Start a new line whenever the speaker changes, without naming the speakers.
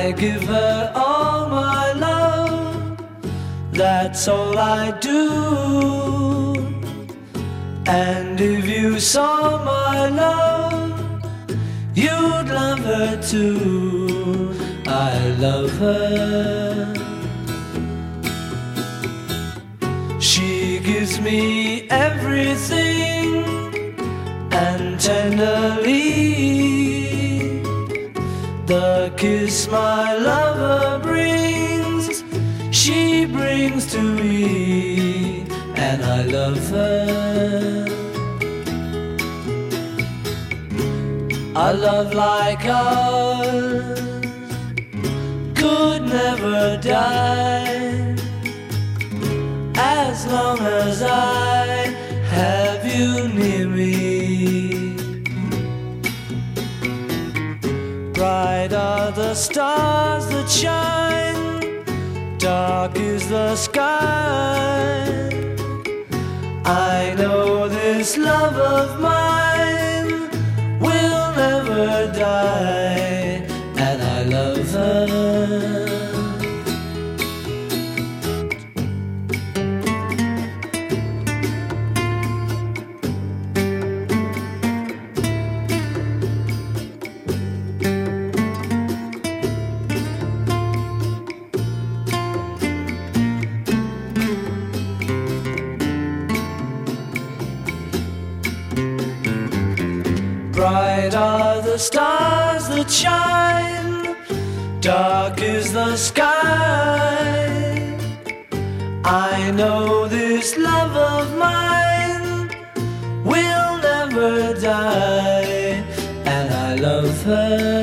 I give her all my love, that's all I do. And if you saw my love, you'd love her too. I love her. She gives me everything, and tenderly the kiss my lover brings, she brings to me, and I love her. A love like ours could never die, as long as I have you near me. Bright are the stars that shine, dark is the sky. I know this love of mine will never die, and I love her. Bright are the stars that shine, dark is the sky. I know this love of mine will never die, and I love her.